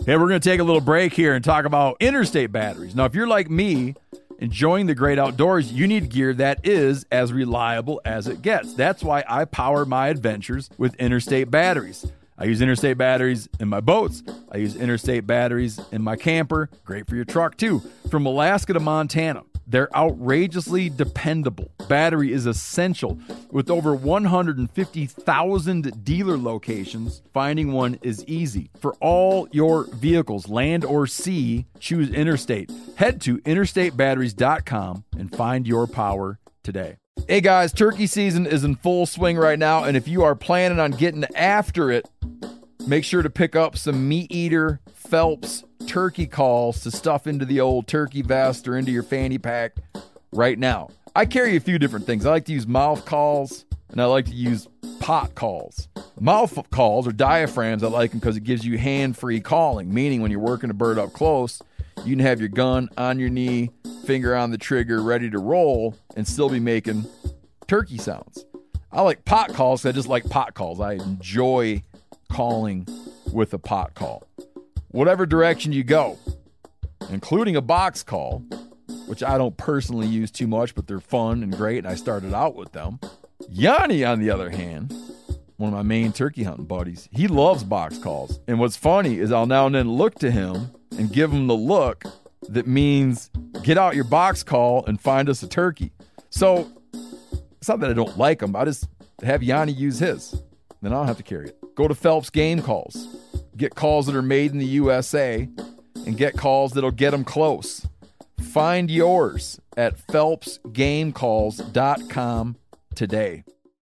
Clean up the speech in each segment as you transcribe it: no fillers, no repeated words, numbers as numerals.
Hey, we're going to take a little break here and talk about Interstate batteries. Now, if you're like me, enjoying the great outdoors, you need gear that is as reliable as it gets. That's why I power my adventures with Interstate batteries. I use Interstate batteries in my boats. I use Interstate batteries in my camper. Great for your truck, too. From Alaska to Montana, they're outrageously dependable. Battery is essential. With over 150,000 dealer locations, finding one is easy. For all your vehicles, land or sea, choose Interstate. Head to interstatebatteries.com and find your power today. Hey guys, turkey season is in full swing right now, and if you are planning on getting after it, make sure to pick up some Meat Eater Phelps turkey calls to stuff into the old turkey vest or into your fanny pack right now. I carry a few different things. I like to use mouth calls, and I like to use pot calls. Mouth calls or diaphragms, I like them because it gives you hand-free calling, meaning when you're working a bird up close, you can have your gun on your knee, finger on the trigger, ready to roll, and still be making turkey sounds. I like pot calls because I just like pot calls. I enjoy calling with a pot call. Whatever direction you go, including a box call, which I don't personally use too much, but they're fun and great, and I started out with them. Yanni, on the other hand, one of my main turkey hunting buddies, he loves box calls. And what's funny is I'll now and then look to him and give him the look that means get out your box call and find us a turkey. So it's not that I don't like them. I just have Yanni use his. Then I don't have to carry it. Go to Phelps Game Calls. Get calls that are made in the USA and get calls that'll get them close. Find yours at phelpsgamecalls.com today.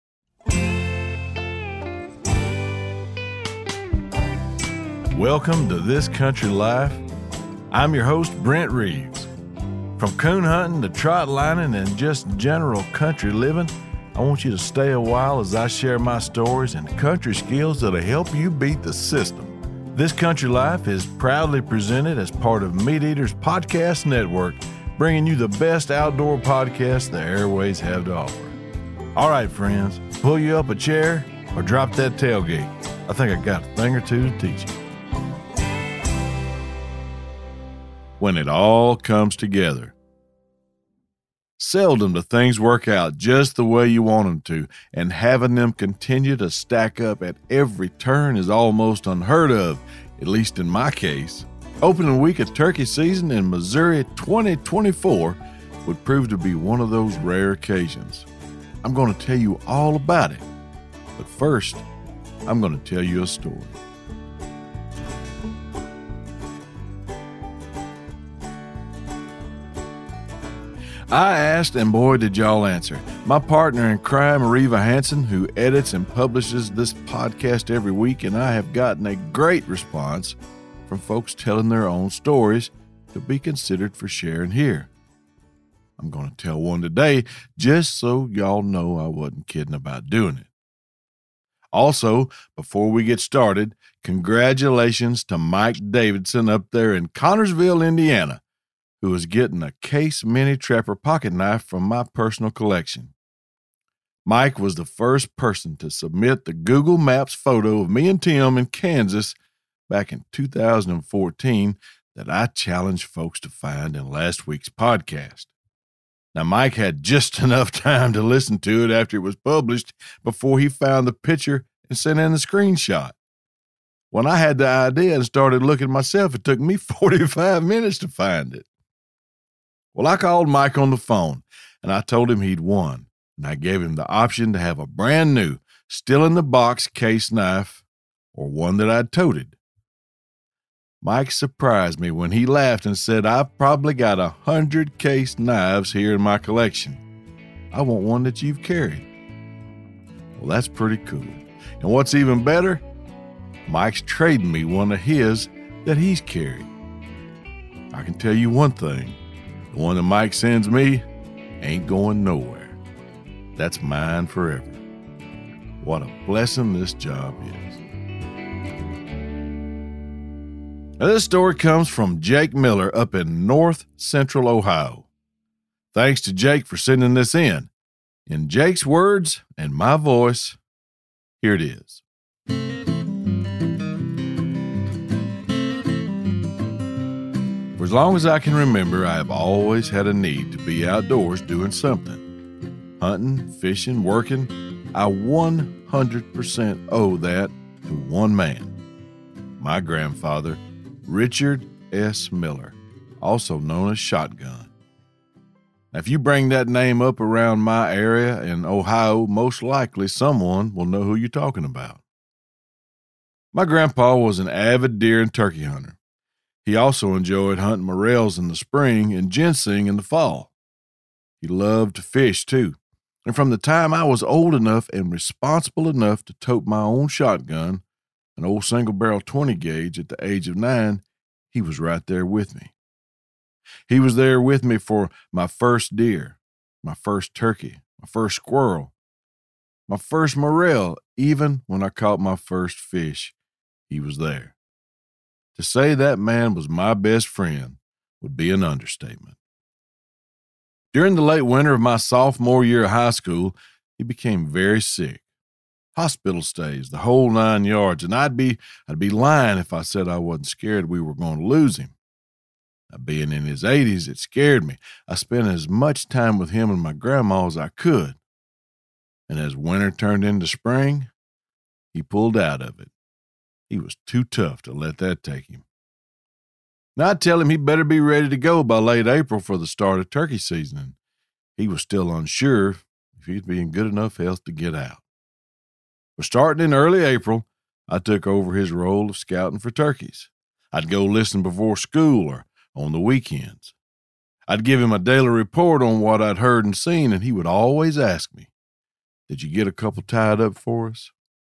Welcome to This Country Life. I'm your host, Brent Reeves. From coon hunting to trot lining and just general country living, I want you to stay a while as I share my stories and country skills that'll help you beat the system. This Country Life is proudly presented as part of Meat Eaters Podcast Network, bringing you the best outdoor podcast the airways have to offer. All right, friends, pull you up a chair or drop that tailgate. I think I got a thing or two to teach you. When it all comes together. Seldom do things work out just the way you want them to, and having them continue to stack up at every turn is almost unheard of, at least in my case. Opening week of turkey season in Missouri 2024 would prove to be one of those rare occasions. I'm going to tell you all about it, but first, I'm going to tell you a story. I asked, and boy, did y'all answer. My partner in crime, Reva Hansen, who edits and publishes this podcast every week, and I have gotten a great response from folks telling their own stories to be considered for sharing here. I'm going to tell one today just so y'all know I wasn't kidding about doing it. Also, before we get started, congratulations to Mike Davidson up there in Connorsville, Indiana, who is getting a Case Mini Trapper pocket knife from my personal collection. Mike was the first person to submit the Google Maps photo of me and Tim in Kansas back in 2014 that I challenged folks to find in last week's podcast. Now, Mike had just enough time to listen to it after it was published before he found the picture and sent in the screenshot. When I had the idea and started looking myself, it took me 45 minutes to find it. Well, I called Mike on the phone, and I told him he'd won, and I gave him the option to have a brand new, still-in-the-box case knife or one that I'd toted. Mike surprised me when he laughed and said, "I've probably got 100 case knives here in my collection. I want one that you've carried." Well, that's pretty cool. And what's even better, Mike's trading me one of his that he's carried. I can tell you one thing. The one that Mike sends me ain't going nowhere. That's mine forever. What a blessing this job is. Now, this story comes from Jake Miller up in North Central Ohio. Thanks to Jake for sending this in. In Jake's words and my voice, here it is. For as long as I can remember, I have always had a need to be outdoors doing something. Hunting, fishing, working. I 100% owe that to one man, my grandfather, Richard S. Miller, also known as Shotgun. Now, if you bring that name up around my area in Ohio, most likely someone will know who you're talking about. My grandpa was an avid deer and turkey hunter. He also enjoyed hunting morels in the spring and ginseng in the fall. He loved to fish, too. And from the time I was old enough and responsible enough to tote my own shotgun, an old single-barrel 20 gauge at the age of 9, he was right there with me. He was there with me for my first deer, my first turkey, my first squirrel, my first morel. Even when I caught my first fish, he was there. To say that man was my best friend would be an understatement. During the late winter of my sophomore year of high school, he became very sick. Hospital stays, the whole 9 yards, and I'd be lying if I said I wasn't scared we were going to lose him. Now, being in his 80s, it scared me. I spent as much time with him and my grandma as I could. And as winter turned into spring, he pulled out of it. He was too tough to let that take him. Now, I'd tell him he better be ready to go by late April for the start of turkey season, and he was still unsure if he'd be in good enough health to get out. But starting in early April, I took over his role of scouting for turkeys. I'd go listen before school or on the weekends. I'd give him a daily report on what I'd heard and seen, and he would always ask me, "Did you get a couple tied up for us?"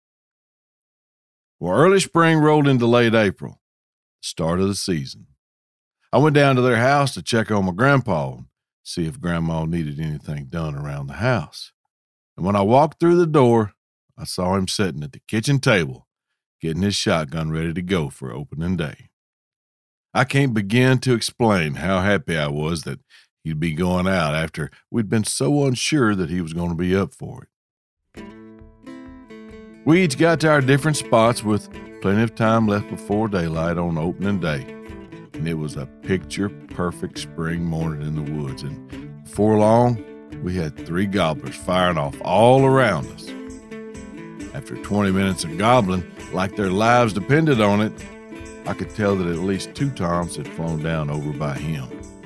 Well, early spring rolled into late April, the start of the season. I went down to their house to check on my grandpa and see if grandma needed anything done around the house. And when I walked through the door, I saw him sitting at the kitchen table, getting his shotgun ready to go for opening day. I can't begin to explain how happy I was that he'd be going out after we'd been so unsure that he was going to be up for it. We each got to our different spots with plenty of time left before daylight on opening day, and it was a picture-perfect spring morning in the woods, and before long, we had 3 gobblers firing off all around us. After 20 minutes of gobbling, like their lives depended on it, I could tell that at least 2 toms had flown down over by him.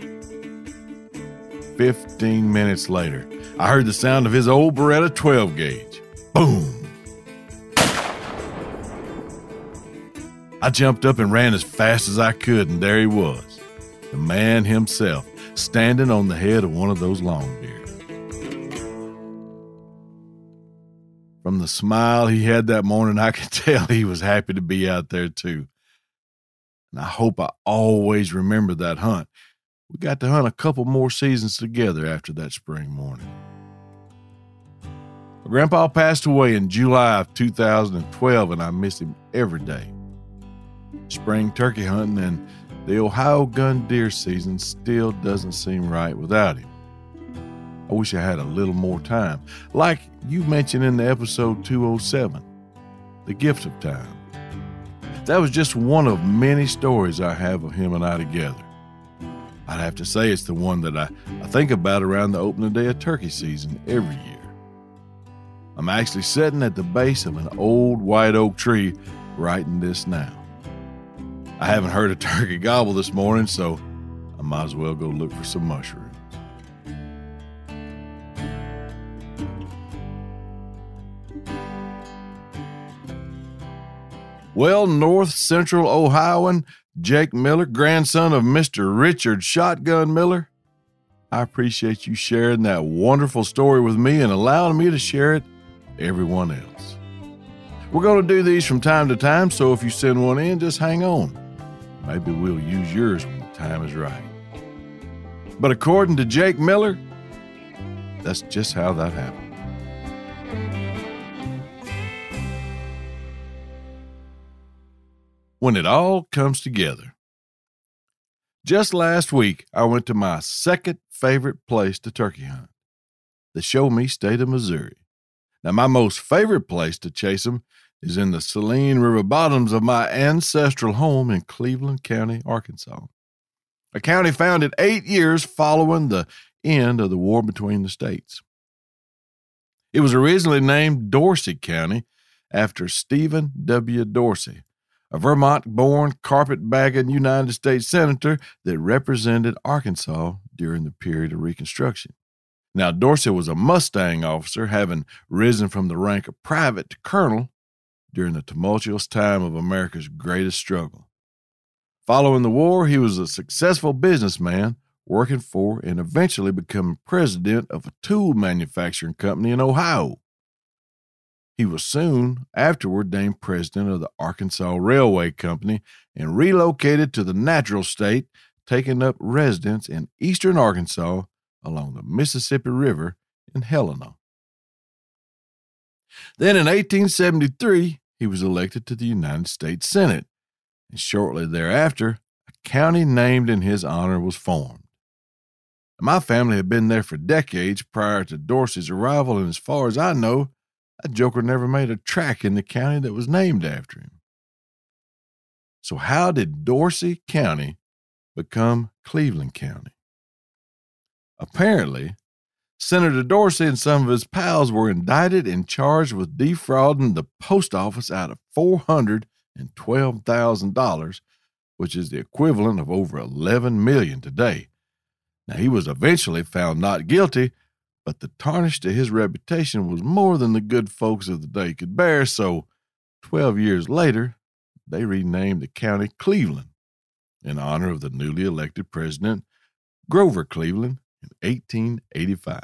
15 minutes later, I heard the sound of his old Beretta 12 gauge. Boom! I jumped up and ran as fast as I could, and there he was, the man himself, standing on the head of one of those longbeards. From the smile he had that morning, I could tell he was happy to be out there too. And I hope I always remember that hunt. We got to hunt a couple more seasons together after that spring morning. My grandpa passed away in July of 2012, and I miss him every day. Spring turkey hunting and the Ohio gun deer season still doesn't seem right without him. I wish I had a little more time, like you mentioned in the episode 207, The Gift of Time. That was just one of many stories I have of him and I together. I'd have to say it's the one that I think about around the opening day of turkey season every year. I'm actually sitting at the base of an old white oak tree writing this now. I haven't heard a turkey gobble this morning, so I might as well go look for some mushrooms. Well, North Central Ohioan Jake Miller, grandson of Mr. Richard Shotgun Miller, I appreciate you sharing that wonderful story with me and allowing me to share it with everyone else. We're going to do these from time to time, so if you send one in, just hang on. Maybe we'll use yours when the time is right. But according to Jake Miller, that's just how that happened. When it all comes together. Just last week, I went to my second favorite place to turkey hunt, the Show Me State of Missouri. Now, my most favorite place to chase them is in the Saline River bottoms of my ancestral home in Cleveland County, Arkansas. a county founded 8 years following the end of the war between the states. It was originally named Dorsey County after Stephen W. Dorsey, a Vermont-born, carpetbagging United States senator that represented Arkansas during the period of Reconstruction. Now, Dorsey was a Mustang officer, having risen from the rank of private to colonel during the tumultuous time of America's greatest struggle. Following the war, he was a successful businessman, working for and eventually becoming president of a tool manufacturing company in Ohio. He was soon afterward named president of the Arkansas Railway Company and relocated to the Natural State, taking up residence in eastern Arkansas along the Mississippi River in Helena. Then in 1873, he was elected to the United States Senate, and shortly thereafter, a county named in his honor was formed. My family had been there for decades prior to Dorsey's arrival, and as far as I know, that joker never made a track in the county that was named after him. So how did Dorsey County become Cleveland County? Apparently, Senator Dorsey and some of his pals were indicted and charged with defrauding the post office out of $412,000, which is the equivalent of over $11 million today. Now, he was eventually found not guilty, but the tarnish to his reputation was more than the good folks of the day could bear, so 12 years later, they renamed the county Cleveland in honor of the newly elected president, Grover Cleveland, in 1885.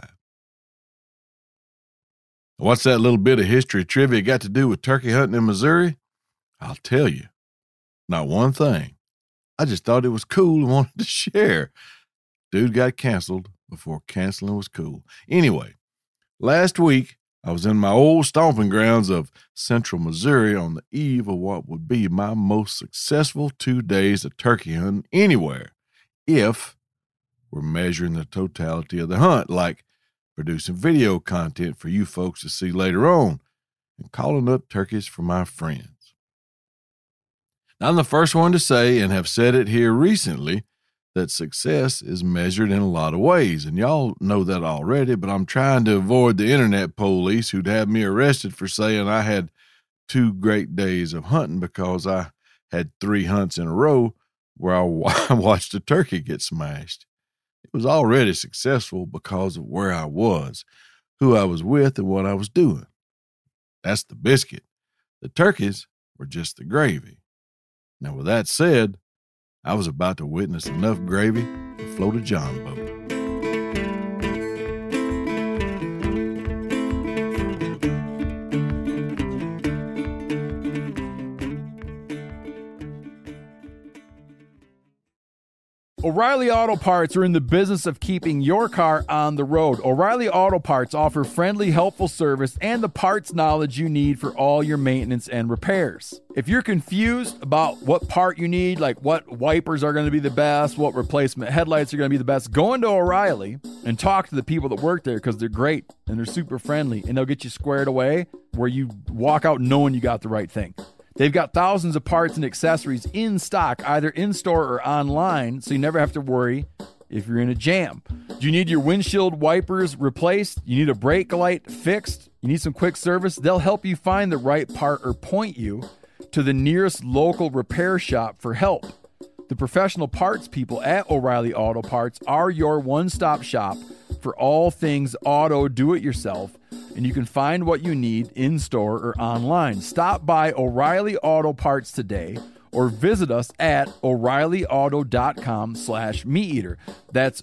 What's that little bit of history trivia got to do with turkey hunting in Missouri? I'll tell you, not one thing. I just thought it was cool and wanted to share. Dude got canceled before canceling was cool. Anyway, last week, I was in my old stomping grounds of central Missouri on the eve of what would be my most successful 2 days of turkey hunting anywhere, if we're measuring the totality of the hunt, like producing video content for you folks to see later on, and calling up turkeys for my friends. Now, I'm the first one to say, and have said it here recently, that success is measured in a lot of ways, and y'all know that already, but I'm trying to avoid the internet police who'd have me arrested for saying I had 2 great days of hunting because I had 3 hunts in a row where I watched a turkey get smashed. It was already successful because of where I was, who I was with, and what I was doing. That's the biscuit. The turkeys were just the gravy. Now, with that said, I was about to witness enough gravy to float a John boat. O'Reilly Auto Parts are in the business of keeping your car on the road. O'Reilly Auto Parts offer friendly, helpful service and the parts knowledge you need for all your maintenance and repairs. If you're confused about what part you need, like what wipers are going to be the best, what replacement headlights are going to be the best, go into O'Reilly and talk to the people that work there because they're great and they're super friendly and they'll get you squared away where you walk out knowing you got the right thing. They've got thousands of parts and accessories in stock, either in-store or online, so you never have to worry if you're in a jam. Do you need your windshield wipers replaced? You need a brake light fixed? You need some quick service? They'll help you find the right part or point you to the nearest local repair shop for help. The professional parts people at O'Reilly Auto Parts are your one-stop shop for all things auto do-it-yourself, and you can find what you need in-store or online. Stop by O'Reilly Auto Parts today or visit us at O'ReillyAuto.com/MeatEater. That's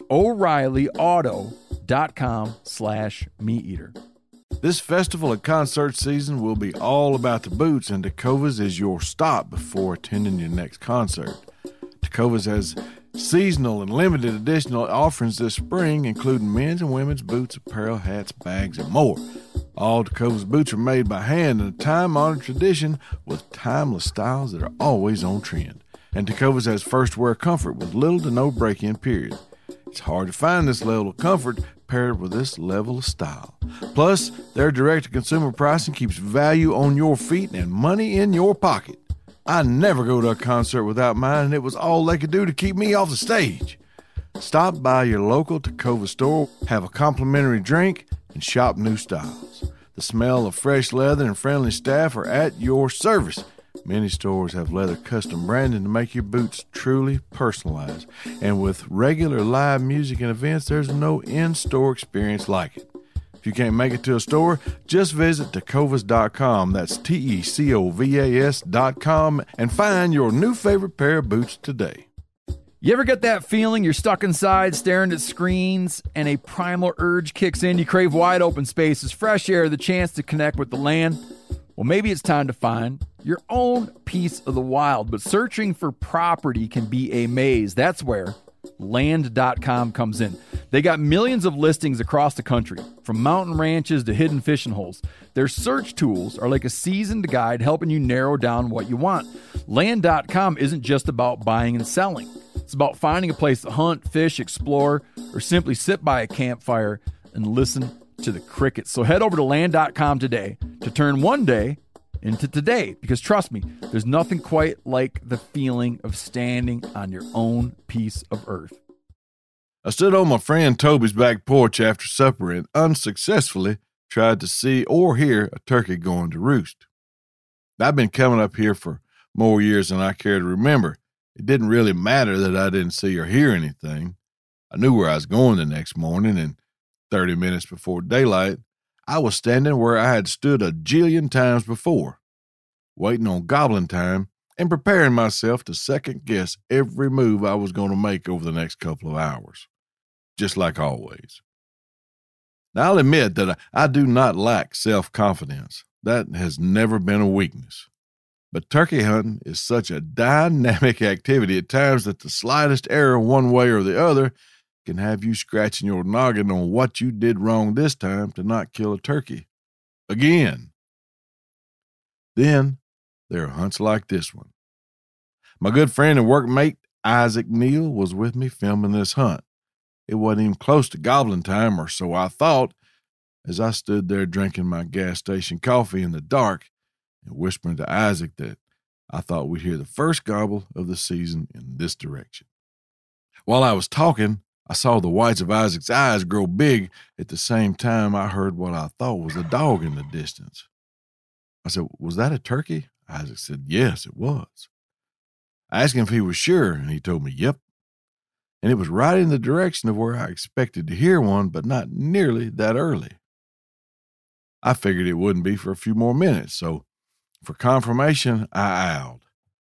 O'ReillyAuto.com/MeatEater. This festival and concert season will be all about the boots, and Tecovas is your stop before attending your next concert. Tecovas has seasonal and limited edition offerings this spring, including men's and women's boots, apparel, hats, bags, and more. All Tecovas boots are made by hand in a time-honored tradition with timeless styles that are always on trend. And Tecovas has first-wear comfort with little to no break-in period. It's hard to find this level of comfort paired with this level of style. Plus, their direct-to-consumer pricing keeps value on your feet and money in your pocket. I never go to a concert without mine, and it was all they could do to keep me off the stage. Stop by your local Tacova store, have a complimentary drink, and shop new styles. The smell of fresh leather and friendly staff are at your service. Many stores have leather custom branding to make your boots truly personalized. And with regular live music and events, there's no in-store experience like it. If you can't make it to a store, just visit tecovas.com. That's TECOVAS.com and find your new favorite pair of boots today. You ever get that feeling you're stuck inside staring at screens and a primal urge kicks in? You crave wide open spaces, fresh air, the chance to connect with the land? Well, maybe it's time to find your own piece of the wild, but searching for property can be a maze. That's where Land.com comes in. They got millions of listings across the country, from mountain ranches to hidden fishing holes. Their search tools are like a seasoned guide helping you narrow down what you want. Land.com isn't just about buying and selling. It's about finding a place to hunt, fish, explore, or simply sit by a campfire and listen to the crickets. So head over to Land.com today to turn one day into today, because trust me, there's nothing quite like the feeling of standing on your own piece of earth. I stood on my friend Toby's back porch after supper and unsuccessfully tried to see or hear a turkey going to roost. I've been coming up here for more years than I care to remember. It didn't really matter that I didn't see or hear anything. I knew where I was going the next morning, and 30 minutes before daylight, I was standing where I had stood a jillion times before, waiting on gobbling time and preparing myself to second-guess every move I was going to make over the next couple of hours, just like always. Now, I'll admit that I do not lack self-confidence. That has never been a weakness. But turkey hunting is such a dynamic activity at times that the slightest error one way or the other can have you scratching your noggin on what you did wrong this time to not kill a turkey again. Then there are hunts like this one. My good friend and workmate Isaac Neal was with me filming this hunt. It wasn't even close to gobbling time, or so I thought, as I stood there drinking my gas station coffee in the dark and whispering to Isaac that I thought we'd hear the first gobble of the season in this direction. While I was talking, I saw the whites of Isaac's eyes grow big. At the same time, I heard what I thought was a dog in the distance. I said, "Was that a turkey?" Isaac said, "Yes, it was." I asked him if he was sure, and he told me, "Yep." And it was right in the direction of where I expected to hear one, but not nearly that early. I figured it wouldn't be for a few more minutes, so for confirmation, I owled.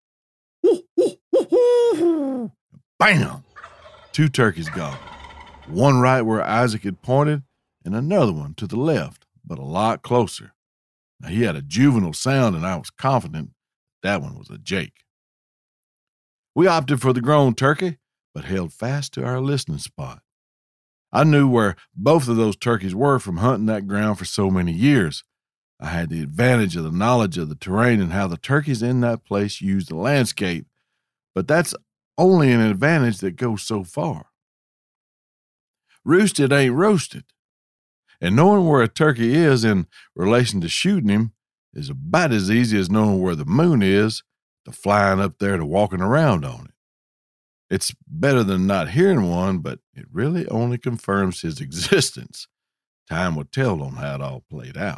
Bam! 2 turkeys gobbled. One right where Isaac had pointed, and another one to the left, but a lot closer. Now, he had a juvenile sound, and I was confident that one was a Jake. We opted for the grown turkey, but held fast to our listening spot. I knew where both of those turkeys were from hunting that ground for so many years. I had the advantage of the knowledge of the terrain and how the turkeys in that place use the landscape, but that's only an advantage that goes so far. Roosted ain't roasted, and knowing where a turkey is in relation to shooting him is about as easy as knowing where the moon is to flying up there to walking around on it. It's better than not hearing one, but it really only confirms his existence. Time will tell on how it all played out.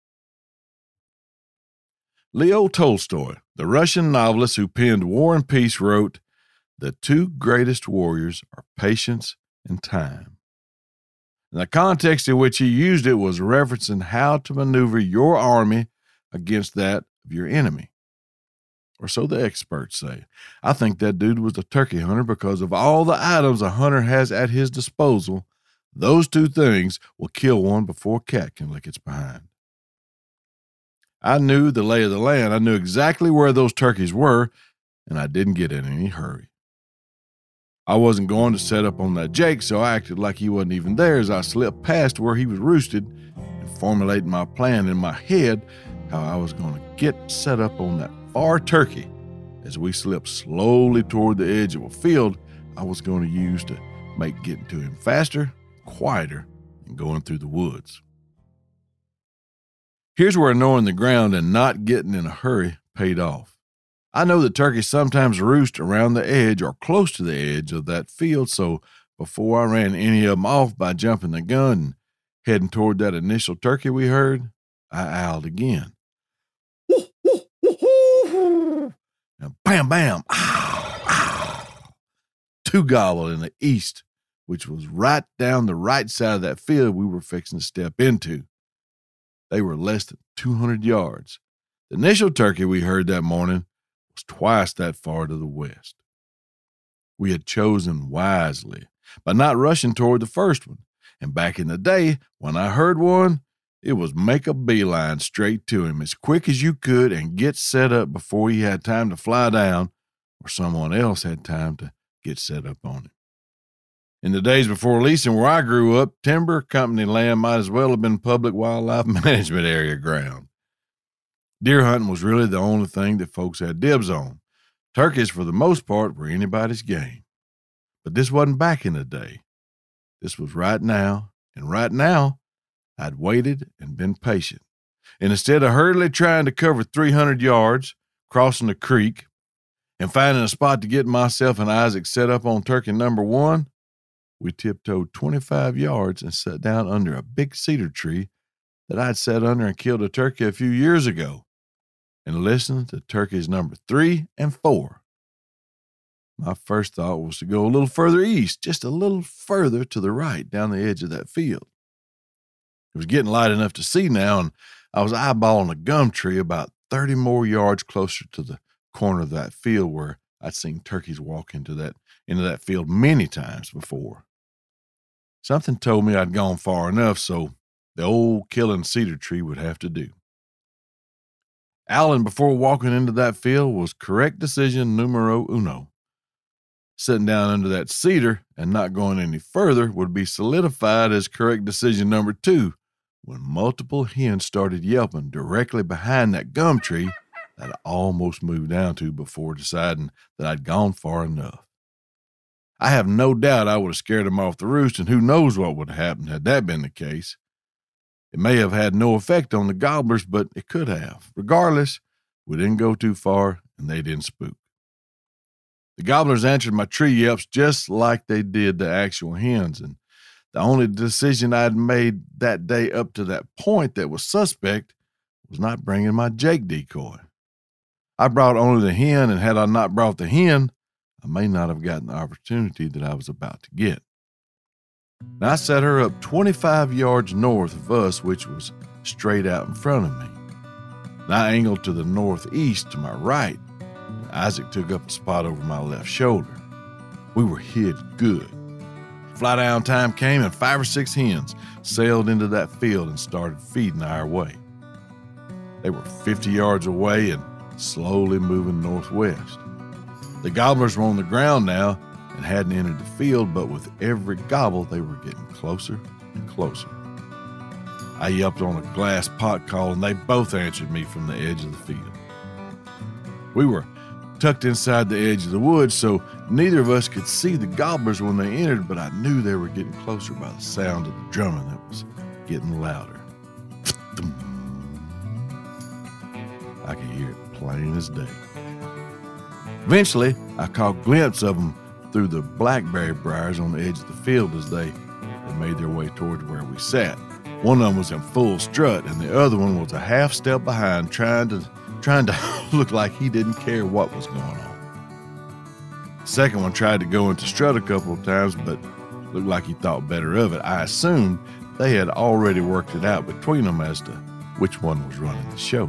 Leo Tolstoy, the Russian novelist who penned War and Peace, wrote, "The 2 greatest warriors are patience and time." And the context in which he used it was referencing how to maneuver your army against that of your enemy. Or so the experts say. I think that dude was a turkey hunter because of all the items a hunter has at his disposal. Those 2 things will kill one before a cat can lick its behind. I knew the lay of the land. I knew exactly where those turkeys were, and I didn't get in any hurry. I wasn't going to set up on that Jake, so I acted like he wasn't even there as I slipped past where he was roosted and formulating my plan in my head how I was going to get set up on that far turkey as we slipped slowly toward the edge of a field I was going to use to make getting to him faster, quieter, and going through the woods. Here's where knowing the ground and not getting in a hurry paid off. I know that turkeys sometimes roost around the edge or close to the edge of that field, so before I ran any of them off by jumping the gun and heading toward that initial turkey we heard, I owled again. And bam, bam, ow, ow. Two gobbled in the east, which was right down the right side of that field we were fixing to step into. They were less than 200 yards. The initial turkey we heard that morning was twice that far to the west. We had chosen wisely by not rushing toward the first one. And back in the day, when I heard one, it was make a beeline straight to him as quick as you could and get set up before he had time to fly down or someone else had time to get set up on him. In the days before leasing where I grew up, timber company land might as well have been public wildlife management area ground. Deer hunting was really the only thing that folks had dibs on. Turkeys, for the most part, were anybody's game. But this wasn't back in the day. This was right now, and right now, I'd waited and been patient. And instead of hurriedly trying to cover 300 yards, crossing the creek, and finding a spot to get myself and Isaac set up on turkey number one, we tiptoed 25 yards and sat down under a big cedar tree that I'd sat under and killed a turkey a few years ago, and listened to turkeys number 3 and 4. My first thought was to go a little further east, just a little further to the right down the edge of that field. It was getting light enough to see now, and I was eyeballing a gum tree about 30 more yards closer to the corner of that field where I'd seen turkeys walk into that field many times before. Something told me I'd gone far enough, so the old killing cedar tree would have to do. Owling before walking into that field was correct decision numero uno. Sitting down under that cedar and not going any further would be solidified as correct decision number 2 when multiple hens started yelping directly behind that gum tree that I almost moved down to before deciding that I'd gone far enough. I have no doubt I would have scared them off the roost, and who knows what would have happened had that been the case. It may have had no effect on the gobblers, but it could have. Regardless, we didn't go too far, and they didn't spook. The gobblers answered my tree yelps just like they did the actual hens, and the only decision I'd made that day up to that point that was suspect was not bringing my Jake decoy. I brought only the hen, and had I not brought the hen, I may not have gotten the opportunity that I was about to get. Now, I set her up 25 yards north of us, which was straight out in front of me. And I angled to the northeast to my right. Isaac took up a spot over my left shoulder. We were hid good. Fly down time came, and 5 or 6 hens sailed into that field and started feeding our way. They were 50 yards away and slowly moving northwest. The gobblers were on the ground now and hadn't entered the field, but with every gobble, they were getting closer and closer. I yelped on a glass pot call, and they both answered me from the edge of the field. We were tucked inside the edge of the woods, so neither of us could see the gobblers when they entered, but I knew they were getting closer by the sound of the drumming that was getting louder. I could hear it plain as day. Eventually, I caught a glimpse of them through the blackberry briars on the edge of the field as they made their way towards where we sat. One of them was in full strut, and the other one was a half step behind, trying to look like he didn't care what was going on. The second one tried to go into strut a couple of times, but looked like he thought better of it. I assumed they had already worked it out between them as to which one was running the show.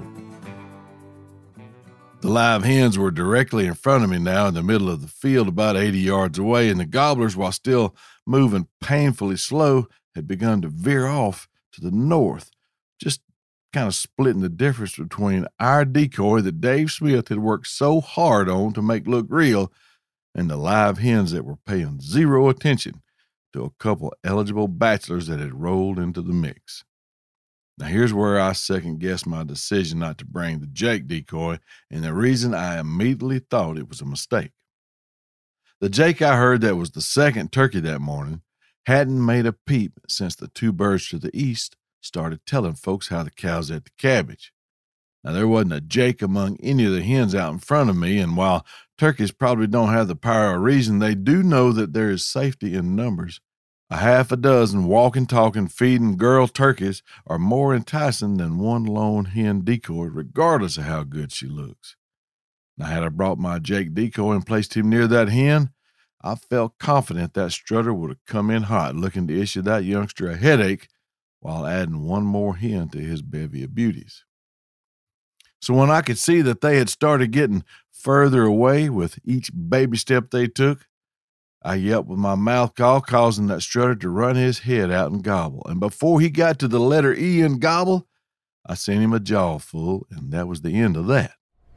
The live hens were directly in front of me now in the middle of the field, about 80 yards away, and the gobblers, while still moving painfully slow, had begun to veer off to the north, just kind of splitting the difference between our decoy that Dave Smith had worked so hard on to make look real and the live hens that were paying zero attention to a couple eligible bachelors that had rolled into the mix. Now, here's where I second-guessed my decision not to bring the Jake decoy, and the reason I immediately thought it was a mistake. The Jake I heard that was the second turkey that morning hadn't made a peep since the 2 birds to the east started telling folks how the cows ate the cabbage. Now, there wasn't a Jake among any of the hens out in front of me, and while turkeys probably don't have the power of reason, they do know that there is safety in numbers. A half a dozen walking, talking, feeding girl turkeys are more enticing than one lone hen decoy, regardless of how good she looks. Now, had I brought my Jake decoy and placed him near that hen, I felt confident that strutter would have come in hot, looking to issue that youngster a headache while adding one more hen to his bevy of beauties. So when I could see that they had started getting further away with each baby step they took, I yelped with my mouth call, causing that strutter to run his head out and gobble. And before he got to the letter E in gobble, I sent him a jaw full, and that was the end of that.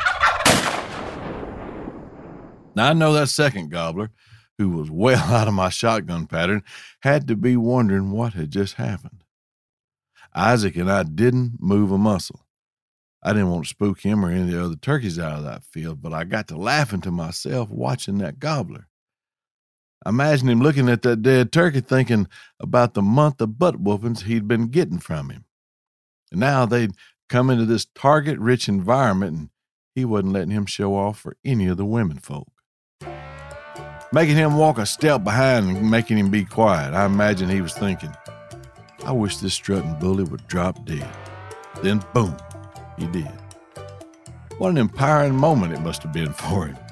Now, I know that second gobbler, who was well out of my shotgun pattern, had to be wondering what had just happened. Isaac and I didn't move a muscle. I didn't want to spook him or any of the other turkeys out of that field, but I got to laughing to myself watching that gobbler. I imagined him looking at that dead turkey thinking about the month of butt whoopings he'd been getting from him. And now they'd come into this target-rich environment, and he wasn't letting him show off for any of the women folk. Making him walk a step behind and making him be quiet, I imagine he was thinking, I wish this strutting bully would drop dead. Then, boom, he did. What an empowering moment it must have been for him.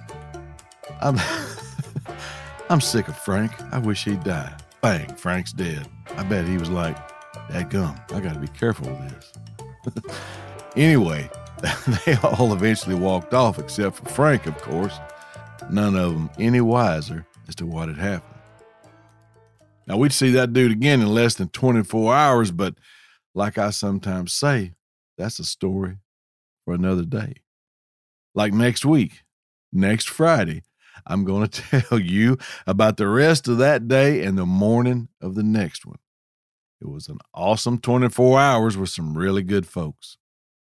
I'm sick of Frank. I wish he'd die. Bang, Frank's dead. I bet he was like, dadgum, I gotta be careful with this. Anyway, they all eventually walked off except for Frank, of course. None of them any wiser as to what had happened. Now, we'd see that dude again in less than 24 hours, but like I sometimes say, that's a story for another day. Like next week, next Friday, I'm going to tell you about the rest of that day and the morning of the next one. It was an awesome 24 hours with some really good folks.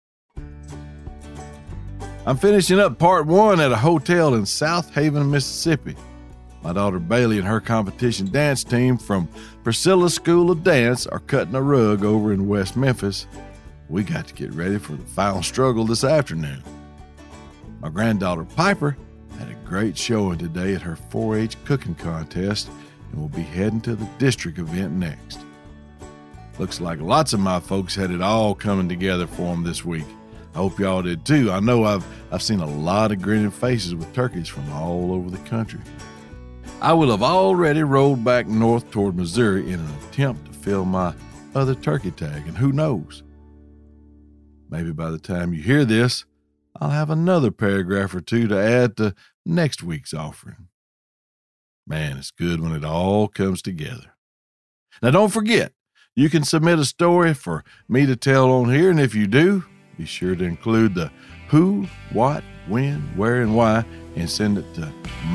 I'm finishing up part one at a hotel in South Haven, Mississippi. My daughter Bailey and her competition dance team from Priscilla's School of Dance are cutting a rug over in West Memphis. We got to get ready for the final struggle this afternoon. My granddaughter Piper had a great showing today at her 4-H cooking contest and will be heading to the district event next. Looks like lots of my folks had it all coming together for them this week. I hope y'all did too. I know I've seen a lot of grinning faces with turkeys from all over the country. I will have already rolled back north toward Missouri in an attempt to fill my other turkey tag, and who knows? Maybe by the time you hear this, I'll have another paragraph or two to add to next week's offering. Man, it's good when it all comes together. Now, don't forget, you can submit a story for me to tell on here, and if you do, be sure to include the who, what, when, where, and why, and send it to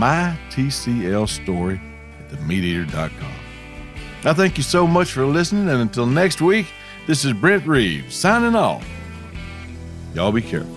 mytclstory@themeateater.com. I thank you so much for listening, and until next week, this is Brent Reeves signing off. Y'all be careful.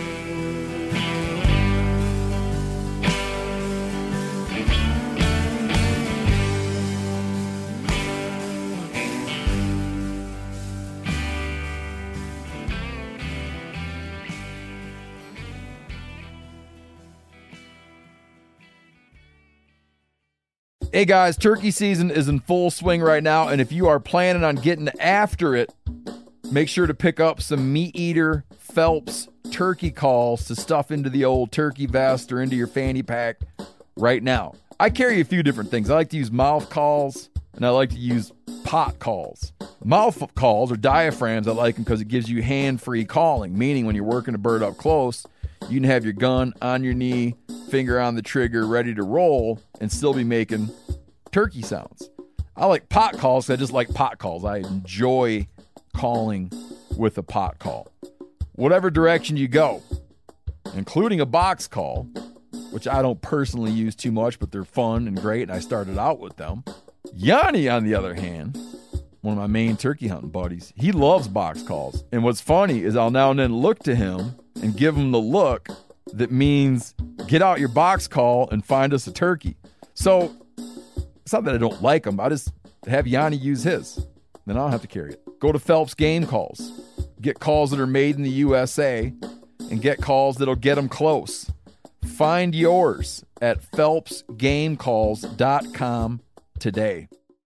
Hey guys, turkey season is in full swing right now, and if you are planning on getting after it, make sure to pick up some Meat Eater Phelps turkey calls to stuff into the old turkey vest or into your fanny pack right now. I carry a few different things. I like to use mouth calls, and I like to use pot calls. Mouth calls or diaphragms, I like them because it gives you hand-free calling, meaning when you're working a bird up close, you can have your gun on your knee, finger on the trigger, ready to roll, and still be making turkey sounds. I like pot calls. I just like pot calls. I enjoy calling with a pot call. Whatever direction you go, including a box call, which I don't personally use too much, but they're fun and great, and I started out with them. Yanni, on the other hand, one of my main turkey hunting buddies, he loves box calls. And what's funny is I'll now and then look to him and give him the look that means get out your box call and find us a turkey. So it's not that I don't like them. I just have Yanni use his. Then I don't have to carry it. Go to Phelps Game Calls. Get calls that are made in the USA and get calls that'll get them close. Find yours at PhelpsGameCalls.com today.